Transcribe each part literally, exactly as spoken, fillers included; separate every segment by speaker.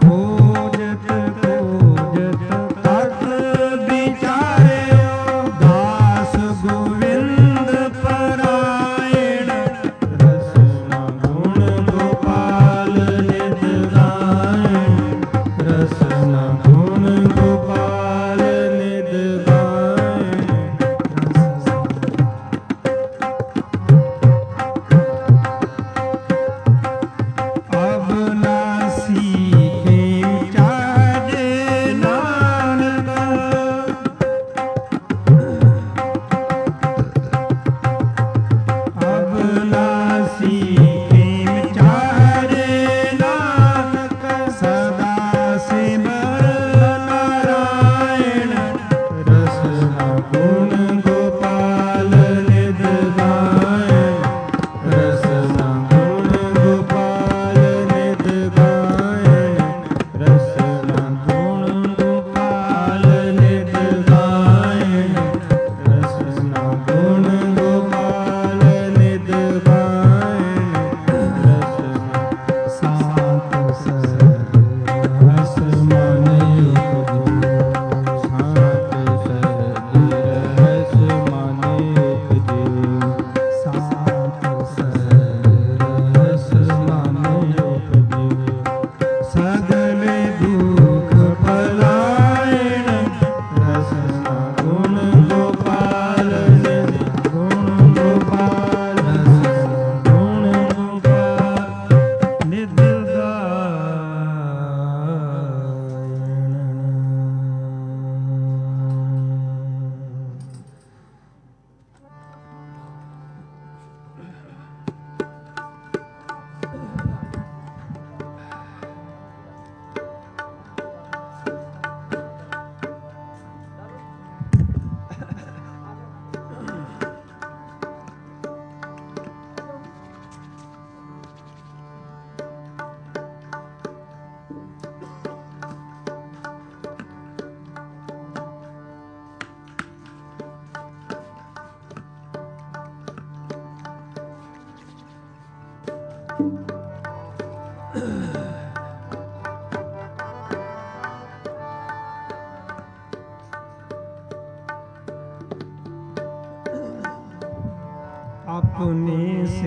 Speaker 1: अपने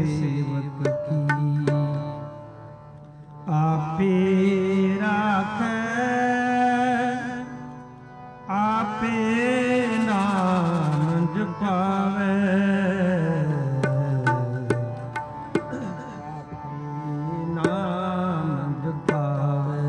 Speaker 1: सेवक की आपे राखे, आपे नाम जपावे, आपे नाम जपावे।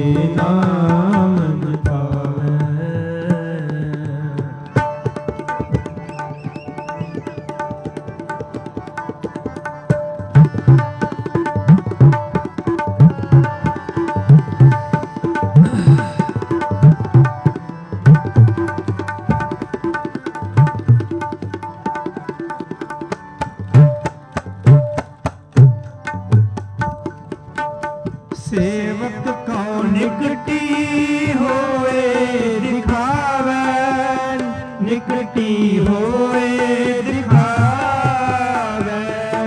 Speaker 1: ਨਾਮ ਜਪਾਵੇ। ਸੇਵਕ ਕਉ ਨਿਕਟੀ ਹੋਏ ਦਿਖਾਵੇ, ਨਿਕਟੀ ਹੋਏ ਦਿਖਾਵੇ।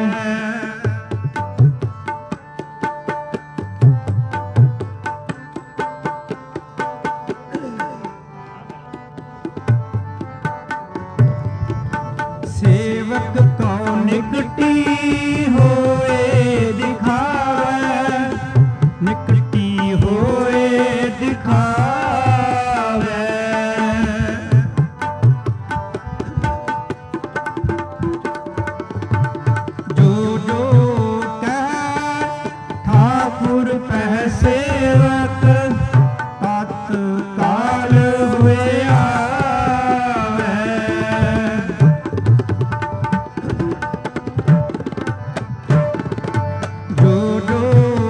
Speaker 1: ਸੇਵਕ ਕਉ ਨਿਕਟੀ ਹੋਏ ਦਿਖਾਵੇ, ਨਿਕਟੀ ਹੋਏ ਦਿਖਾਵੇ। ਜੋ ਜੋ ਕਹਿ ਠਾਕੁਰ ਪਹਿ ਸੇਵਕ, ਤਤ ਕਾਲ ਹੋਏ ਆਵੇ। ਜੋ ਜੋ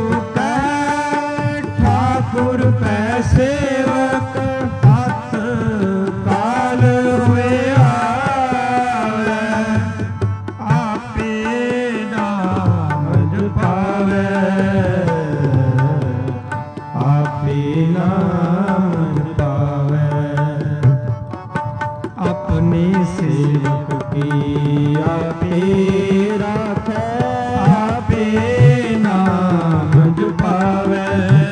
Speaker 1: ਠਾਕੁਰ ਪੈ ਸੇਵਕ, ਹੱਥ ਕਾਲ ਹੋਏ ਆਵੇ। ਆਪੇ ਨਾਮ ਜਪਾਵੇ, ਆਪੇ ਨਾਮ ਜਪਾਵੇ। ਆਪਣੇ ਸੇਵਕ ਕੀ ਆਪੇ ਰਾਖੈ, ਆਪੇ ਨਾਮ ਜਪਾਵੇ,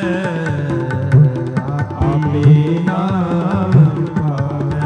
Speaker 1: ਆਪੇ ਨਾਮ ਜਪਾਵੇ।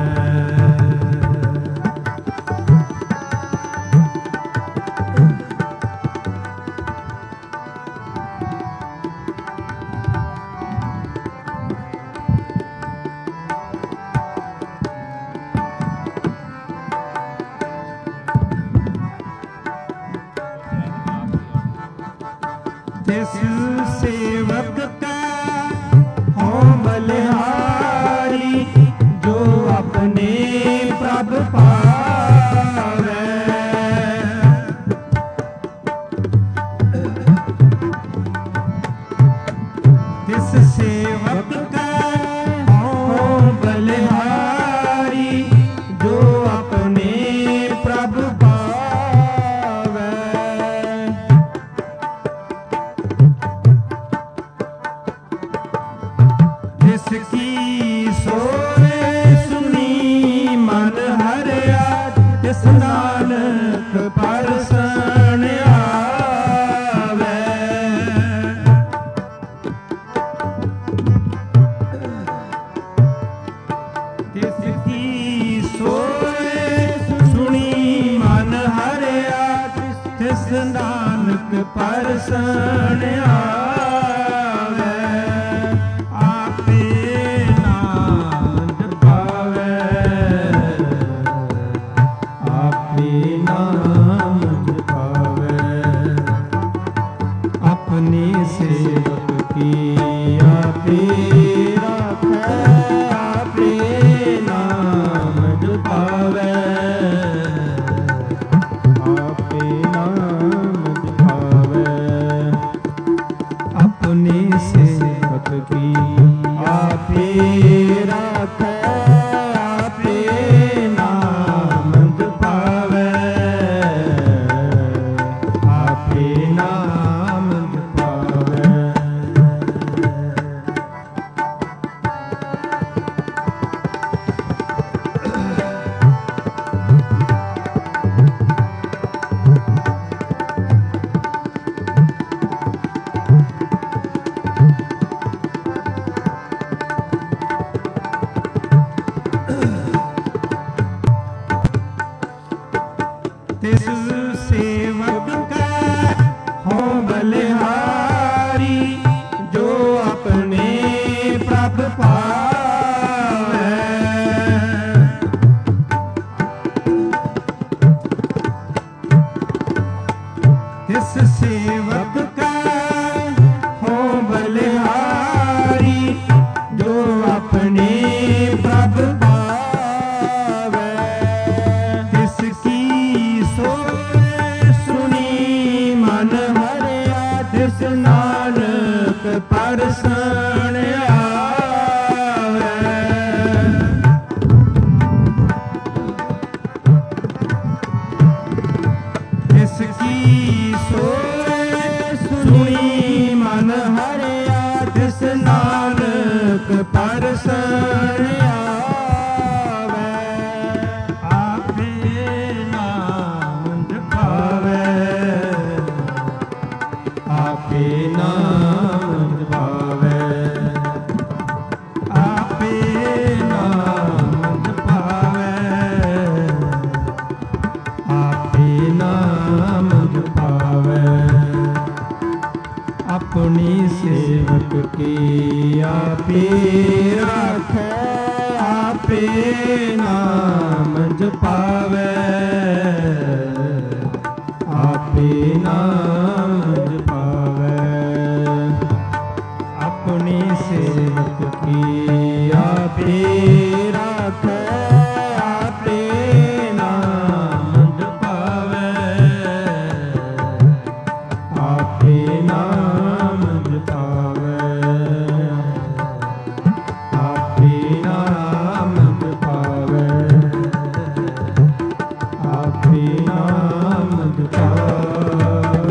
Speaker 1: ਤਿਸ ਸੇਵਕ ਕੈ ਹੋ ਬਲਿਹਾਰੀ, ਜੋ ਆਪਣੇ ਪ੍ਰਭ ਪਾਵੈ। ਤਿਸ ਸੇਵਕ ਕੈ ਹੋ ਬਲਿਹਾਰੀ, ਜੋ ਆਪਣੇ ਪ੍ਰਭ ਪਾਵੈ। ਜਿਸ ਕੀ ਸੋਏ ਸੁਣੀ ਮਨ ਹਰਿਆ, ਤਿਸ ਨਾਨਕ ਪਰਸਨ ਆਵੇ। ਤਿਸ ਕੀ ਸੋਏ ਸੁਣੀ ਮਨ ਹਰਿਆ, ਤਿਸ ਨਾਨਕ ਪਰਸਨ ਆਵੇ। ਆਪੇ ਨਾਮ ਜਪਾਵੇ, ਆਪੇ ਨਾਮ ਜਪਾਵੇ। ਆਪਣੇ ਸੇਵਕ ਕੀ ਆਪੇ ਰਾਖੈ, ਆਪੇ ਨਾਮ ਜਪਾਵੇ, ਆਪੇ ਨਾਮ ਜਪਾਵੇ। ਆਪਣੇ ਸੇਵਕ ਕੀ ਆਪੇ ਰਾਖੈ, ਆਪੇ ਨਾਮ ਜਪਾਵੇ, ਆਪੇ ਨਾਮ ਜਪਾਵੇ। ਪਰਸਨ ਆਵੇ, ਆਪੇ ਨਾਮ ਜਪਾਵੇ, ਆਪੇ ਨਾਮ ਜਪਾਵੇ, ਆਪੇ ਨਾਮ ਜਪਾਵੇ, ਆਪੇ ਨਾਮ ਜਪਾਵੇ। अपनी सेवक की आपे राखे, आपे नाम जपावे, आपे नाम जपावे। अपनी सेवक की आपे राखे, आपे नाम जपावे, आपे नाम जपावे, आपे नाम जपावे, आपे नाम जपावे।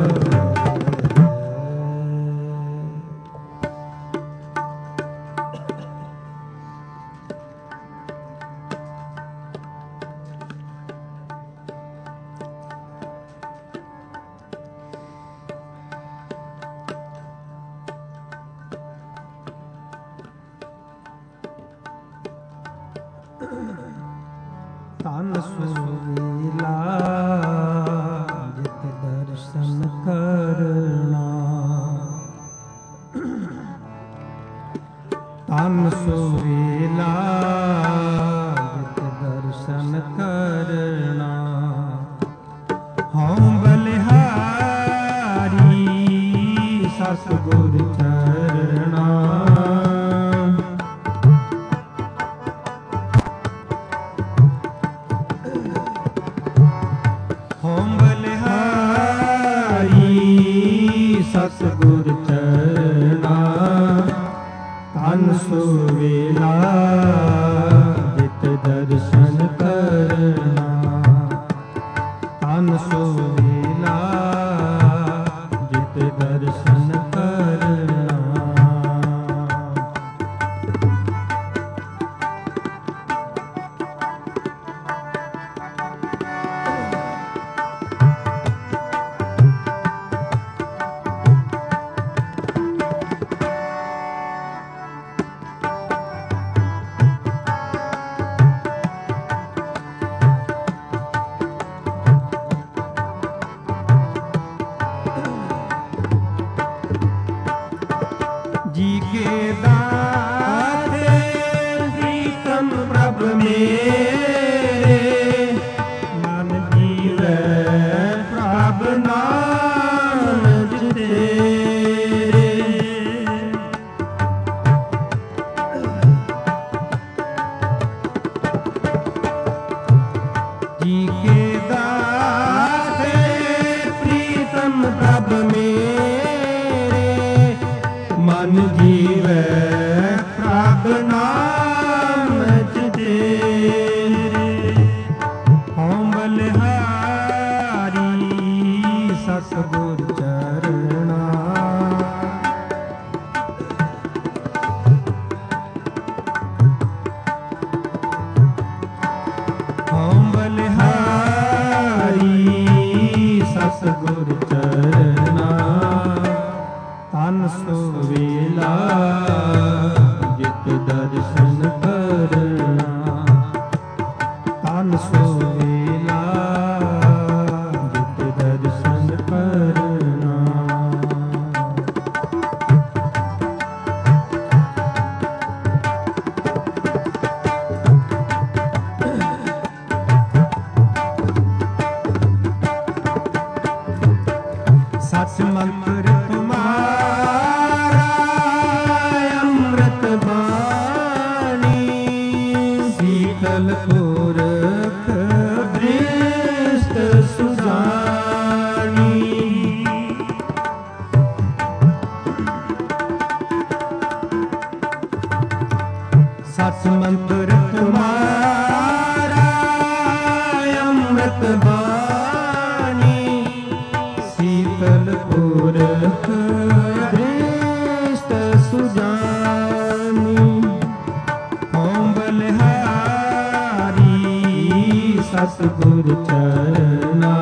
Speaker 1: ਧਨ ਸੁਵੇਲਾ ਜਿਤ ਦਰਸ਼ਨ ਕਰਨਾ, ਧਨ ਸੁਵੇਲਾ ਜਿਤ ਦਰਸ਼ਨ ਕਰਨਾ, ਹਉ ਬਲਿਹਾਰੀ ਸਤਿਗੁਰ ਚਰਣਾ, ਸਤਿਗੁਰ ਚਰਣਾ, ਧਨ ਸੁਵੇਲਾ ਜਿਤ ਦਰਸ਼ਨ ਕਰਨਾ, ਧਨ ਸੁਵੇਲਾ ਜਿਤ ਦਰਸ਼ਨ ਕਰਨਾ। जी के दाते प्रीतम प्रभ मेरे, मन जीवै प्रभ नाम तेरे। जी के दाते प्रीतम प्रभ मेरे, मन जीवै प्रभ नाम तेरे। हਉ बलिहारी सतिगुर चरना, हਉ बलिहारी सतिगुर चरना, ਧਨ ਸੁਵੇਲਾ ਜਿਤ ਦਰਸ਼ਨ ਕਰਨਾ, ਧਨ ਸੁਵੇਲਾ ਜਿਤ ਦਰਸ਼ਨ ਕਰਨਾ। ਸਚ ਮੰਤਰ ਸੀਤਲ ਪੁਰਖ ਦ੍ਰਿਸ਼ਟ ਸੁਜਾਨੀ, ਸਚ ਮੰਤਰ ਤੁਮਾਰਾ ਅੰਮ੍ਰਿਤ ਬਾਣੀ, ਸੀਤਲ ਪੁਰਖ ਦ੍ਰਿਸ਼ਟ ਸੁਜਾਨੀ। सतगुर चरना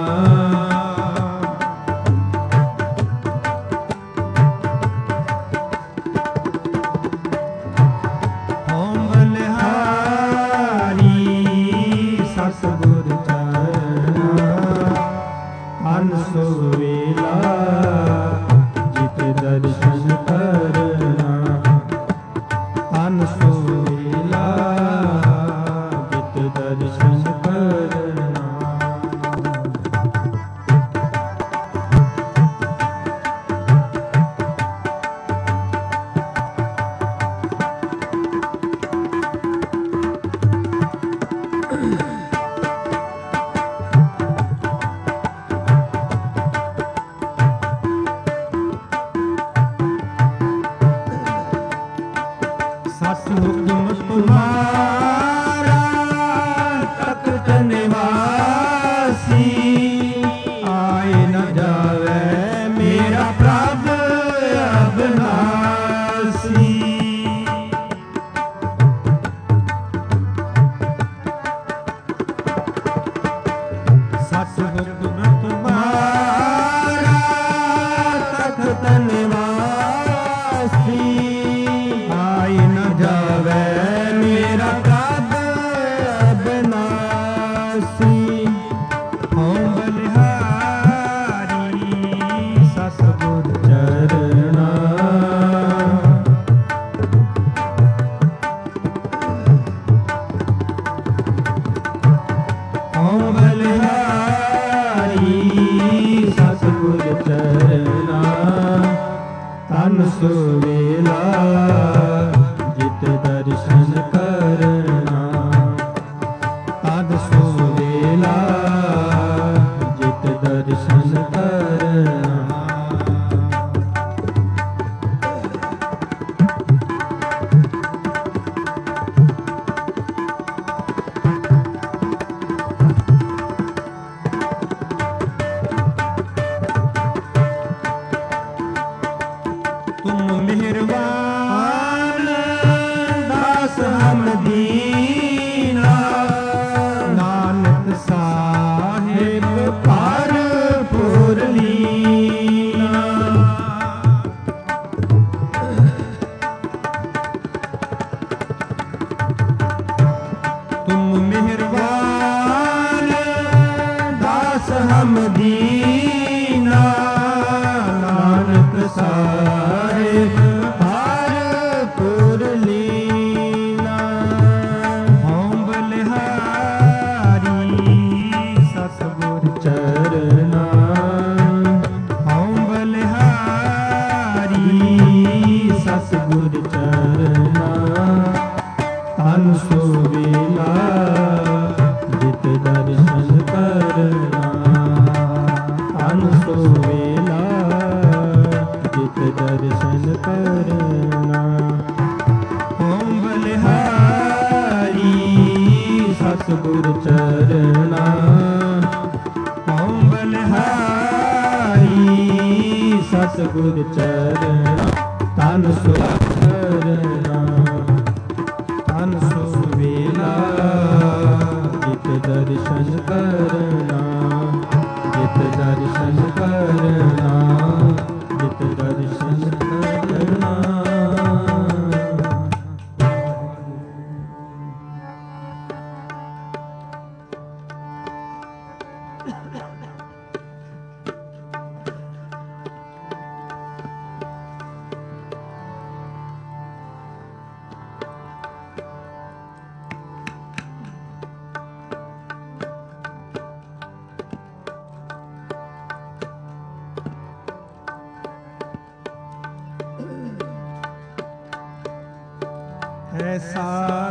Speaker 1: ऐसा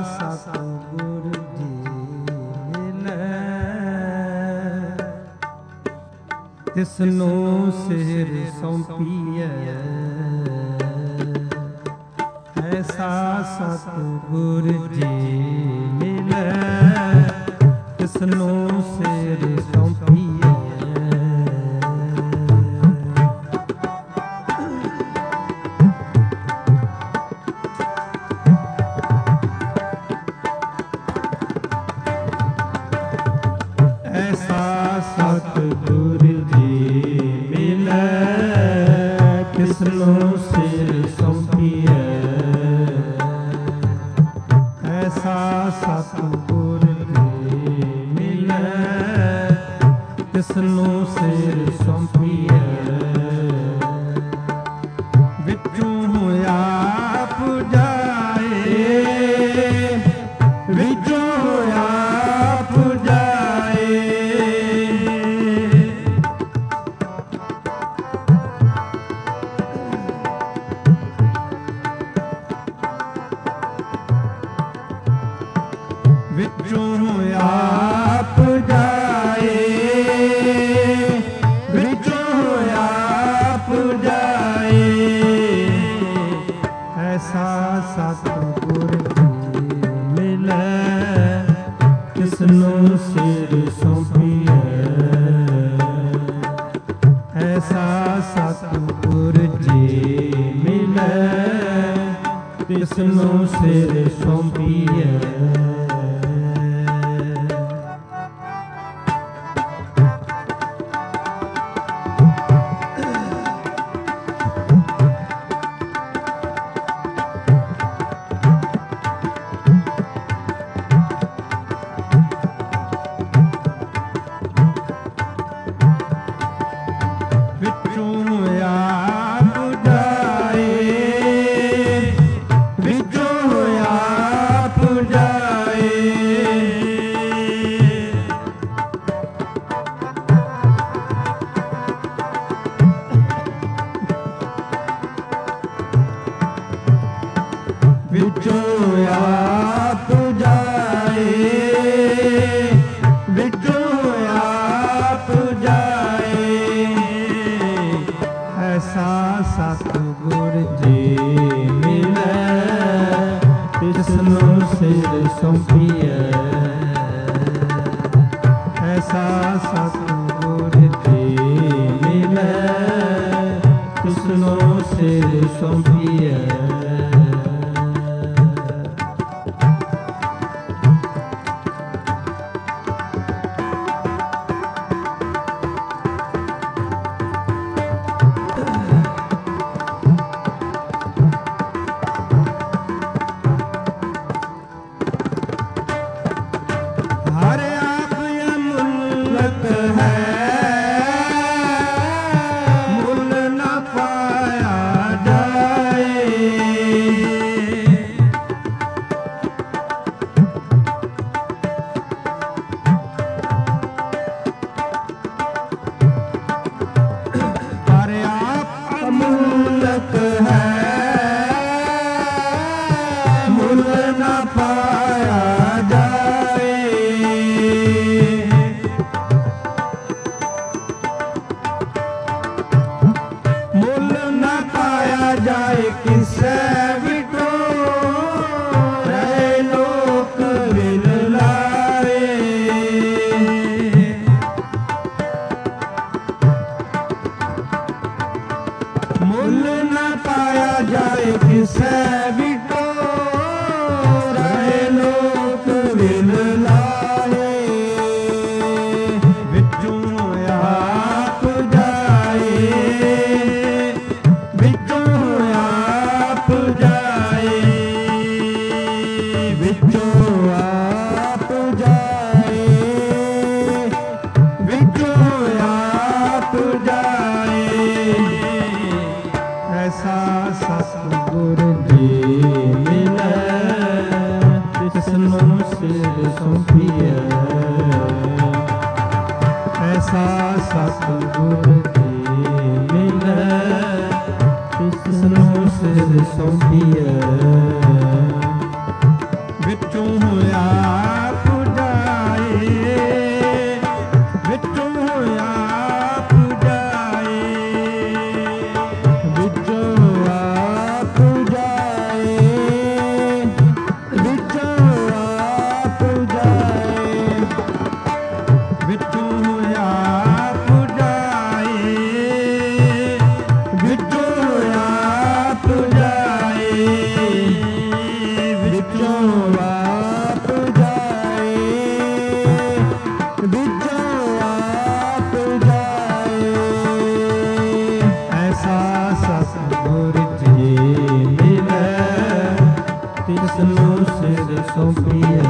Speaker 1: सतगुर जी मिलै तिसनु सिर सौंपिए ऐसा सतगुर जी मिलै तिसनु सिर सौंपिए सतगुर जी मिलै तिसनु सिर सौंपिए विचों आप जाए विचों आप जाए विचों आप जाए विचों आप जाए ऐसा सतगुर जी मिलै तिसनु सिर सौंपिए ऐसा सतगुर जी मिलै तिसनु सिर सौंपिए विचों आप जाए विचों आप जाए ऐसा सतगुर जी मिलै तिसनु सिर सौंपिए ऐसा सतगुर जी मिलै तिसनु सिर सौंपिए ਕਿਸਨੂੰ ਸਿਰ ਸੌਂਪੀਐ।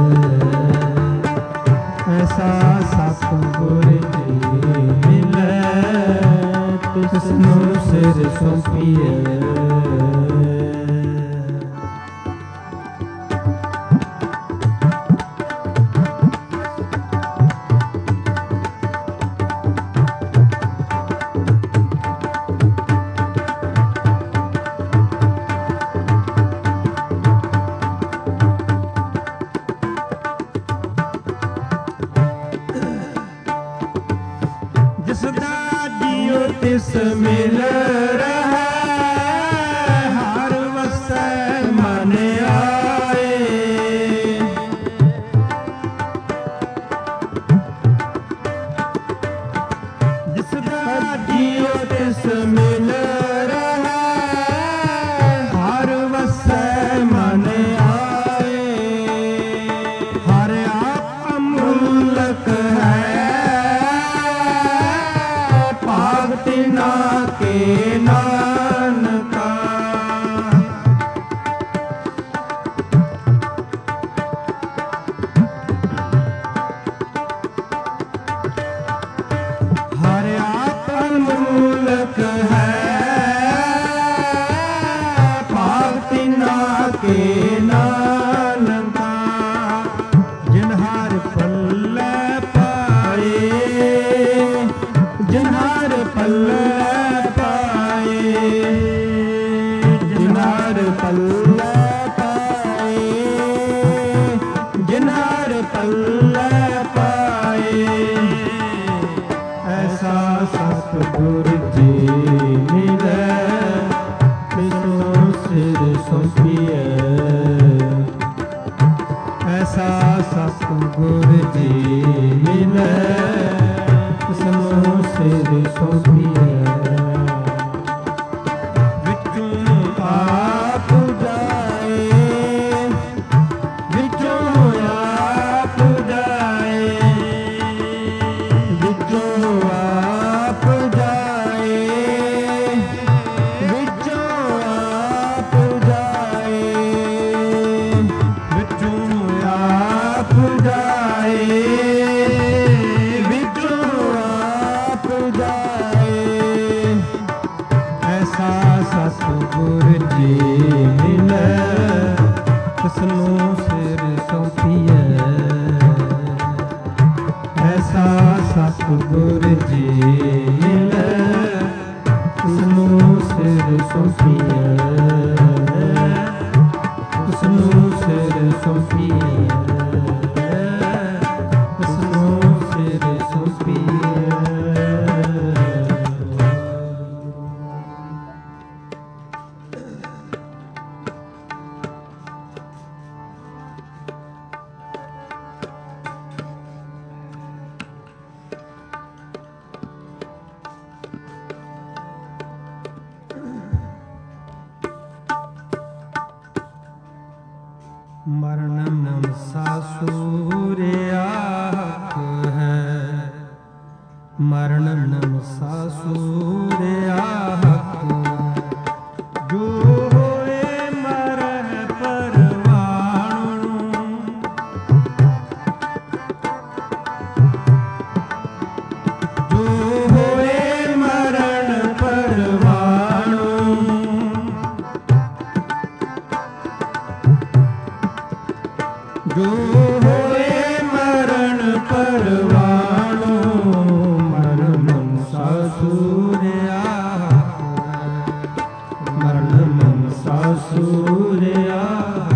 Speaker 1: ਐਸਾ ਸਤਿਗੁਰ ਜੀ ਮਿਲੈ ਕਿਸਨੂੰ ਸਿਰ ਸੌਂਪੀਐ। ਤਿਸ ਮਿਲ ਰਹੈ ਹਰ ਵਸੈ ਮਨ ਆਏ। ਜਿਸ ਦਾ ਜੀਉ ਤਿਸ ਮਿਲ ਰਹੈ ਹਰ ਵਸੈ ਮਨ ਆਏ। ਹਰ ਆਪ ਅਮੁਲਕ ਹੈ ਤਿਨਾ ਕੇ ਨਾਨਕਾ। ਹਰ ਆਪ ਅਮੁਲਕ ਹੈ ਭਾਗ ਤਿਨਾ ਕੇ ਨਾਨਕਾ। ਜਿਨ ਹਰ ਪੱਲੇ ਪਾਏ ਜਿਨ ਹਰ ਪੱਲੇ ਪਾਏ ਜਿਨ ਹਰ ਪੱਲੇ ਪਾਏ ਜਿਨ ਹਰ ਪੱਲੇ ਪਾਏ। ਐਸਾ ਸਤਿਗੁਰ ਜੀ ਮਿਲੈ ਕਿਸਨੂੰ ਸਿਰ ਸੌਂਪੀਐ। ਐਸਾ ਸਤਿਗੁਰ ਜੀ ਮਿਲੈ ਕਿਸਨੂੰ ਸਿਰ ਸੌਂਪੀਐ। ਵਿੱਚੋਂ ਆਪ ਜਾਏ ਵਿੱਚੋਂ ਆਪ ਜਾਏ ਵਿੱਚੋਂ ਆਪ ਜਾਏ ਵਿੱਚੋਂ ਆਪ ਜਾਏ ਵਿੱਚੋਂ ਆਪ ਜਾਏ ਸਤਿਗੁਰ ਜੀ ਮਿਲੈ ਕਿਸਨੂੰ ਸਿਰ ਸੌਂਪੀਐ। ਐਸਾ ਸਤਿਗੁਰ ਜੀ ਮਿਲੈ ਕਿਸਨੂੰ ਸਿਰ ਸੌਂਪੀਐ। ਕਿਸਨੂੰ ਸਿਰ ਸੌਂਪੀਐ। ਕਿਸਨੂੰ ਸਿਰ ਸੌਂਪੀਐ। ਮਰਨ ਮਨਸਾ ਸੂਰਿਆਖ ਹੈ। ਮਰਨ ਮਨਸਾ ਸੂਰਿਆਖ ਜੋ ਹੋਏ ਮਰਹਿ ਪਰਵਾਣੁ। ਜੋ ਹੋਏ ਮਰਨ ਪਰਵਾਣੁ। ਜੋ ਹੋਏ ਮਰਨ ਪਰਵਾਣੁ। ਮਰਨ ਮਨਸਾ ਸੂਰਿਆਖ ਮਰਨ ਮਨਸਾ ਸੂਰਿਆਖ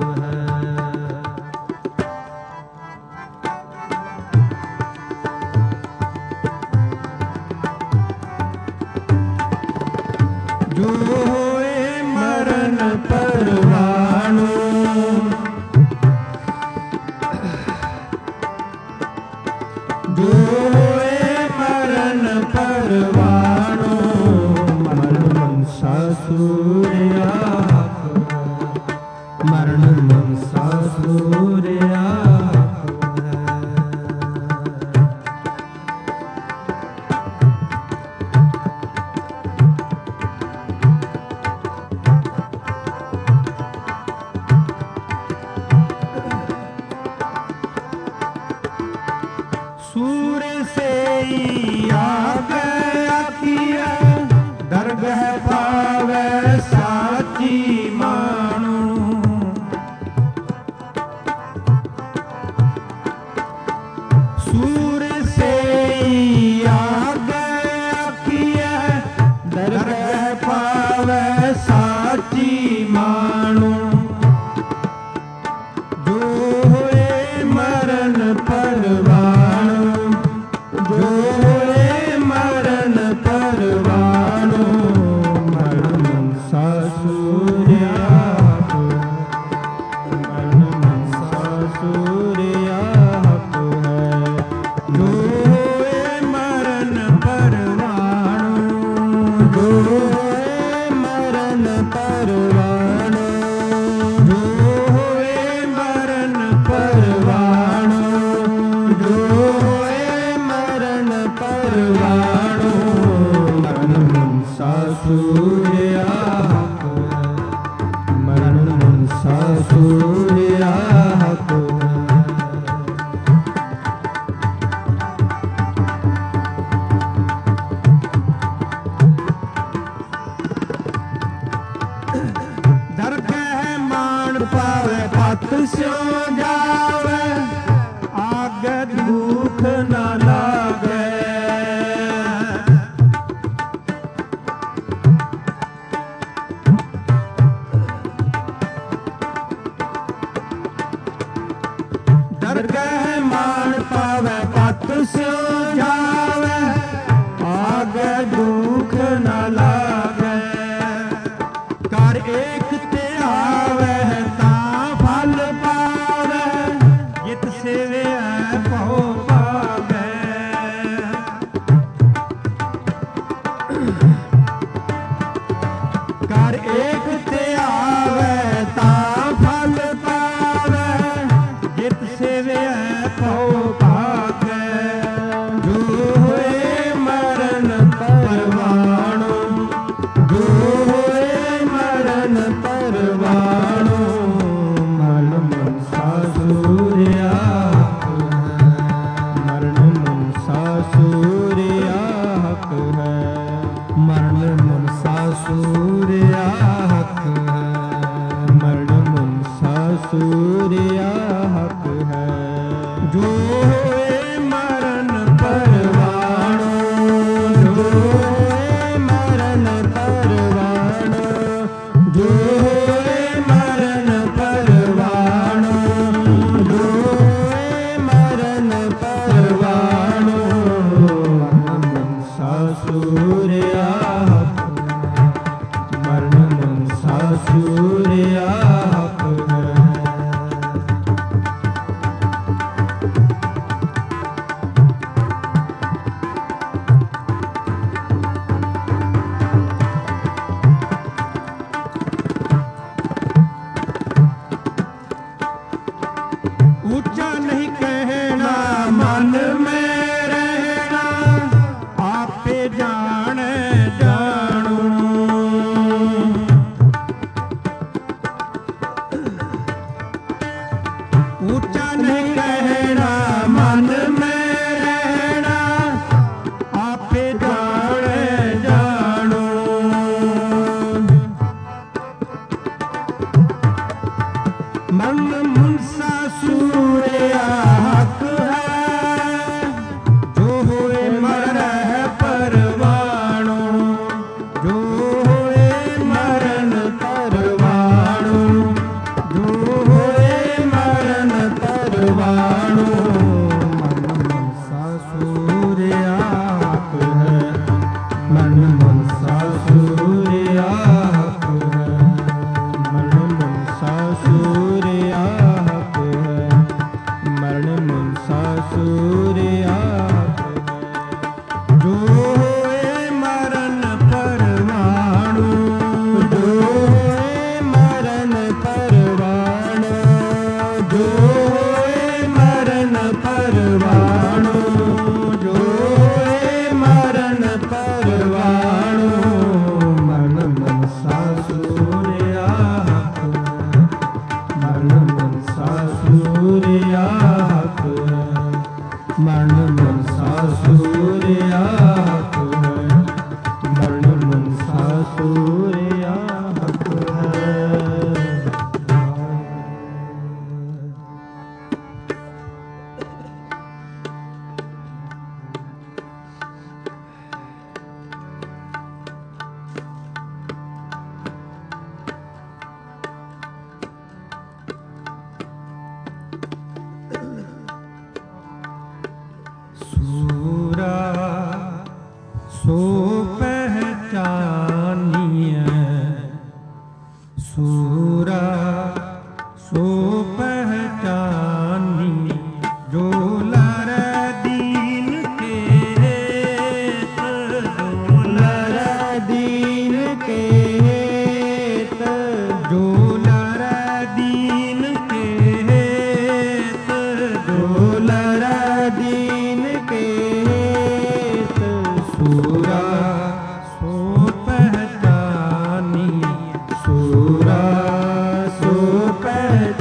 Speaker 1: ਜੋ ਹੋਏ ਮਰਨ ਪਰਵਾਣੁ। ਜੋ ਹੋਏ ਮਰਨ ਪਰਵਾਣੁ। ਮਰਨ ਮਨਸਾ ਸੂਰਿਆਖ ਮਰਨ ਮਨਸਾ ਸੂਰਿਆਖ सूर्या हक पावे पत स्यों जावे आगे दुख न लागे डर गए मान पावे पत स्यों जावे आगे दुख न लागे कर एक ते आवे कर एक ते आवे ता फल पावे जित सेवे पौ भागे जो होए मरण परवाणो जो होए मरण परवाणो मल मनसा सूर्या मरण मनसा सूर्या हक है मरण मनसा सूर्या हक है मरण मनसा सूर्या हक है जो होए मरण परवाणो जो होए मरण परवाणो जो होए मरण परवाणो जो होए मरण परवाणो मरण मनसा सूर्या सूर्या हक है ऊंचा नहीं कहना मन में रहना आपे जाने जानू ऊंचा नहीं कहना मन में रहना आपे जाने जानो मन मनसा सूर्या हक है जो होए मरह परवाणो जो होए मरण परवाणो जो होए मरण परवाणो मन मनसा सूर्या हक है मन मनसा सूर्या हक है मन मनसा सूर्या हक है मरण मनसा सूर्या हक है जो होए मरण परवाणो जो होए मरण परवाणो जो होए मरण परवाणो जो होए मरण परवाणो मन मनसा सूर्या हक मन मनसा सूर्या हक मन मनसा सूर्या हक मन मनसा सूर्या हक है सूरा सो पहचानिए सूरा सो पहचानी जो लर दीन के हेत जो लर दीन के हेत जो लर दीन के हेत जो लर दीन के हेत सूरा सो पहचानी सूरा सो पहचानी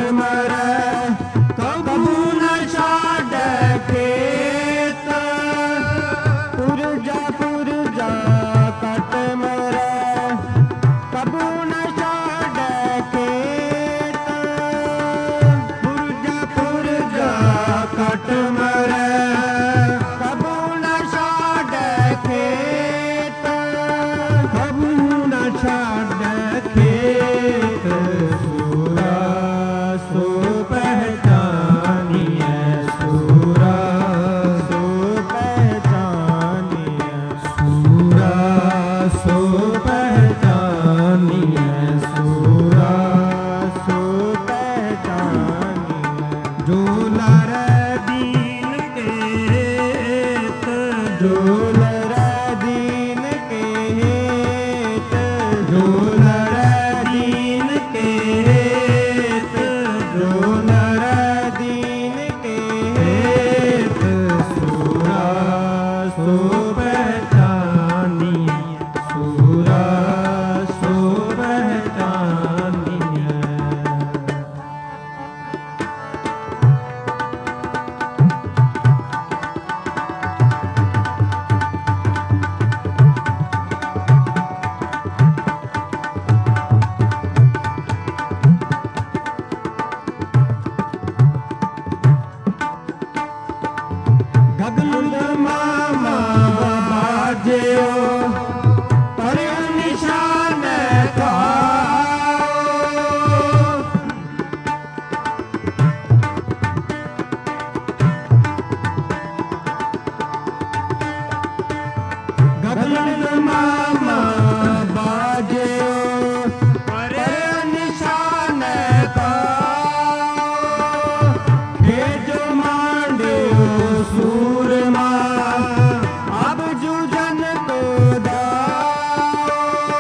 Speaker 1: मरै कबू न छाड़ै खेत पुरजा पुरजा कट मरै कबू न छाड़ै खेत पुरजा पुरजा कट मरै कबू न छाड़ै खेत कबू न छाड़ै खेत सूरा सो पहचानिए सूरा सो पहचानिए सूरा सो पहचानिए सूरा सो पहचानिए जो लरै दीन केत जो लरै दीन केत जो लरै दीन केत जो लरै दीन केत सूरा सो पहचानिए सूरा सो पहचानिए गगन मामा बाजेओ पर निशान खाओ गगन मामा बाजेओ पर निशान खाओ भेजो मांडियो सूरमा अब जुजन को दाओ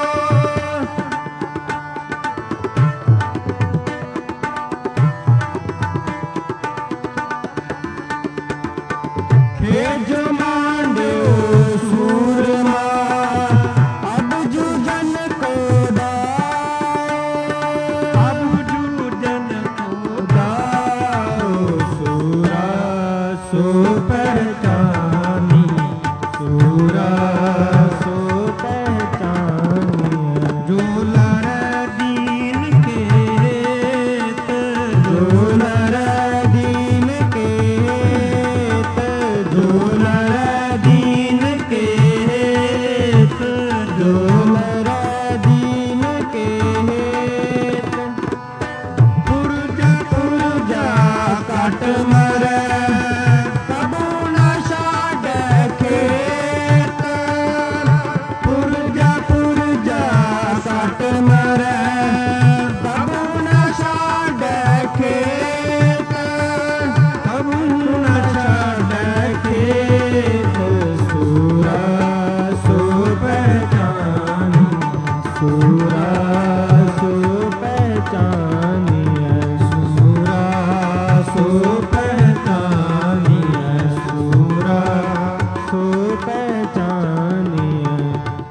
Speaker 1: भेजो मांडियो सूरमा अब जुजन को दाओ अब जुजन को दाओ सूरा सो पहचानी सूरा सो पहचानी जो लरै दीन केत जो लरै दीन केत जो लरै दीन केत जो लरै दीन केत पुरजा पुरजा कट मरै कबू न छाड़ै खेत पुरजा पुरजा कट मरै कबू न छाड़ै खेत कबू न छाड़ै खेत सूरा सो पहचानी सूरा सो पहचानिए सूरा सो पहचानिए सूरा सो पहचानिए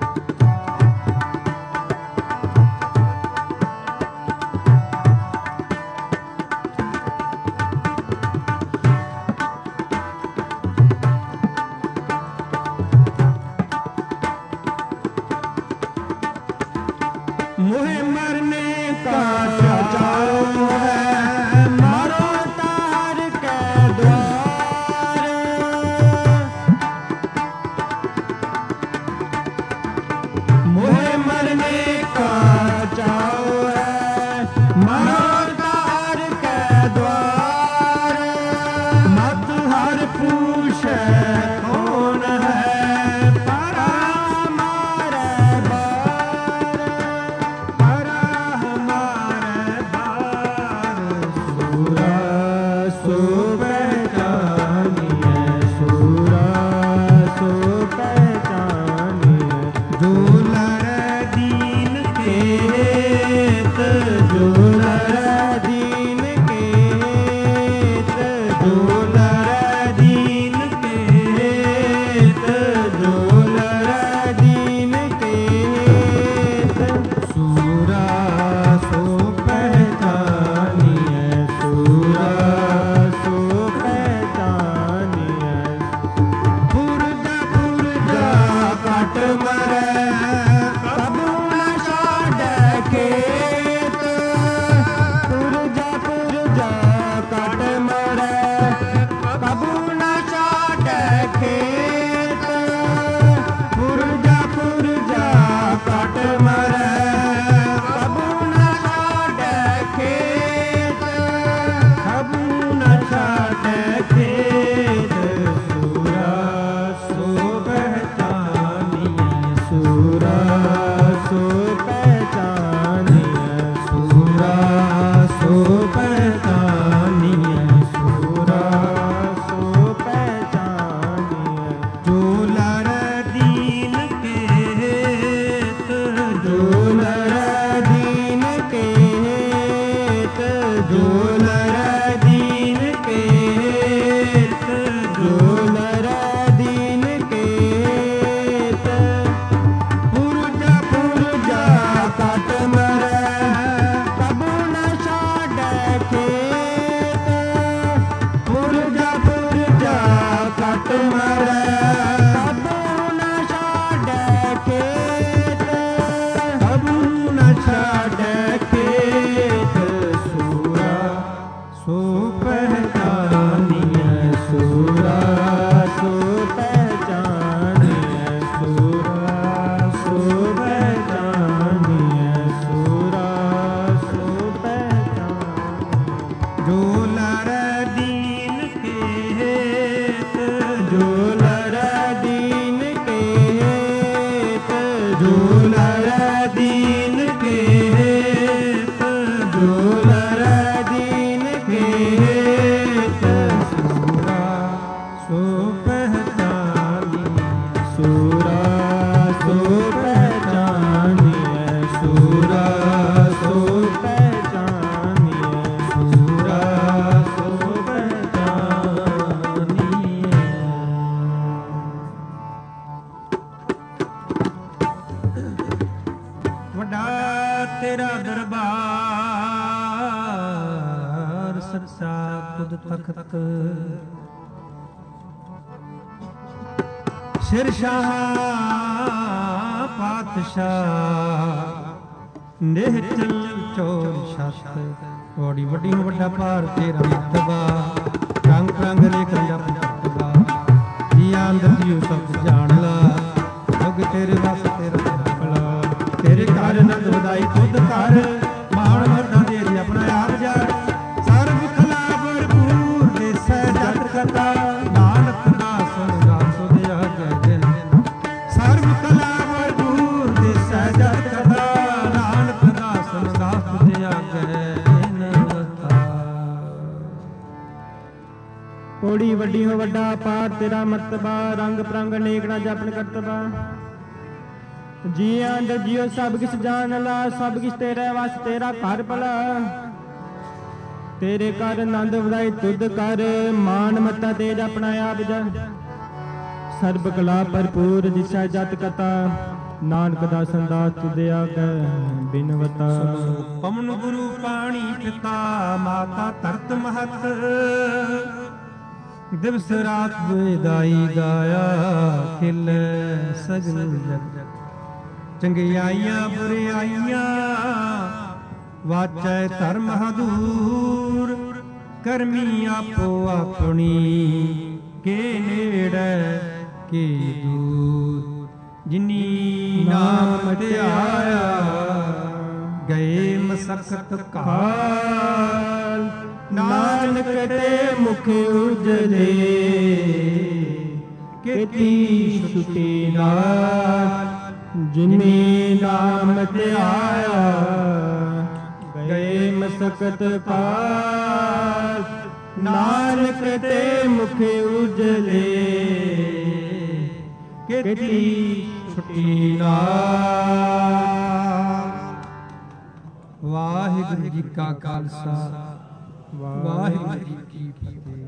Speaker 1: मुझे मरने का चाओ है मरो तार जो नर दीन केत, जो नर दीन केत, पुरजा पुरजा कट मरै कबू न छाड़ै खेत, पुरजा पुरजा कट मरै कबू न छाड़ै खेत, कबू न छाड़ै खेत, सूरा सो पहचानिए, सूरा सो पहचानिए, सूरा सो पहचानिए, सूरा सो पहचानिए। जो लर दीन केत, जो लर दीन केत, जो लर दीन केत, जो लर दीन केत, सूरा सो पहचानिए, सूरा सो पहचानिए, सूरा सो पहचानिए, सूरा सो पहचानिए। ਵੱਡਾ ਤੇਰਾ ਦਰਬਾਰ ਸੱਚਾ ਖੁਦ ਤਖਤ, ਸ਼ਿਰਸ਼ਾਹ ਪਾਤਸ਼ਾਹ ਨਿਹਚਲ ਚੋਰ ਛੱਤ। ਬੜੀ ਵੱਡੀ ਨੂੰ ਵੱਡਾ ਭਾਰ ਤੇਰਾ ਮਤਬਾ, ਰੰਗ ਰੰਗ ਲੇਖ ਜਪ ਜਪਦਾ, ਜੀ ਅੰਦਰ ਜੀਉ ਸਭ ਜਾਣ ਲਾ, ਜਗ ਤੇਰੇ ਵਸ ਤੇਰਾ ਭਲਾ। ਤੇਰੇ ਘਰ ਨੰਦ ਵਧਾਈ ਤੁਧ ਕਰ, ਮਾਣ ਮਰਦਾਂ ਦੇ ਆਪਣਾ ਆਪ ਜਾਣ, ਸਰਬ ਕਲਾ ਭਰਪੂਰ ਦੇਸੈ ਜਤ ਕਥਾ, ਨਾਨਕ ਦਾਸ ਰਾਮ ਸੁਧ ਆਗੈ ਦਿਨ, ਸਰਬ ਕਲਾ ਭਰਪੂਰ ਦੇਸੈ ਜਤ ਕਥਾ, ਨਾਨਕ ਦਾਸ ਰਾਮ ਸੁਧ ਆਗੈ ਦਿਨ ਕਥਾ। ਕੋੜੀ ਵੱਡੀ ਹੋ ਵੱਡਾ ਪਾਰ ਤੇਰਾ ਮਰਤਬਾ, ਰੰਗ ਪ੍ਰੰਗ ਅਨੇਕ ਨਾ ਜਪਨ ਕਰਤਬਾ, ਜੀਆਂ ਅੰਦਰ ਜੀਓ ਸਭ ਕਿਛ ਜਾਣ ਲਾ, ਸਭ ਕਿਛ ਤੇਰੇ ਵਸ ਤੇਰਾ ਘਰ ਭਲਾ। ਤੇਰੇ ਘਰ ਆਨੰਦ ਵਧਾਈ ਤੁਧ ਕਰ, ਮਾਨ ਮੱਤਾ ਤੇਜ ਆਪਣਾ ਆਪ ਜਾ, ਸਰਬ ਕਲਾ ਭਰਪੂਰ ਦਿਸੈ ਜਤ ਕਥਾ, ਨਾਨਕ ਦਾਸਨ ਦਾਸ ਤੁਧ ਆਗੈ ਬਿਨਵਤਾ। ਪਵਨ ਗੁਰੂ ਪਾਣੀ ਪਿਤਾ ਮਾਤਾ ਧਰਤ ਮਹਤ, ਦਿਵਸ ਰਾਤ ਵੇਦਾਈ ਗਾਇਆ ਖਿਲੇ ਸਗਲ ਜਗ। ਚੰਗਿਆਈਆਂ ਬੁਰਿਆਈਆਂ ਵਾਚੈ ਧਰਮ ਹਦੂਰ, ਕਰਮੀ ਆਪੋ ਆਪਣੀ ਕੇ ਨੇੜੇ ਕੇ ਦੂਰ। ਜਿਨੀ ਨਾਮ ਧਿਆਇਆ ਗਏ ਮਸਕਤ ਕਾਲ, ਨਾਨਕ ਤੇ ਮੁਖ ਉਜਲੇ ਕੀਤੀ ਛੁਟੀ ਨਾਲ। ਜਿਨੀ ਨਾਮ ਧਿਆਇਆ ਗਏ ਮਸਕਤ ਕਾਲ, ਨਾਨਕ ਤੇ ਮੁਖ ਉਜਲੇ ਕੀਤੀ ਛੁਟੀ ਨਾਲ। ਵਾਹਿਗੁਰੂ ਜੀ ਕਾ ਖਾਲਸਾ, ਵਾਹਿਗੁਰੂ ਜੀ ਕੀ ਫਤਿਹ।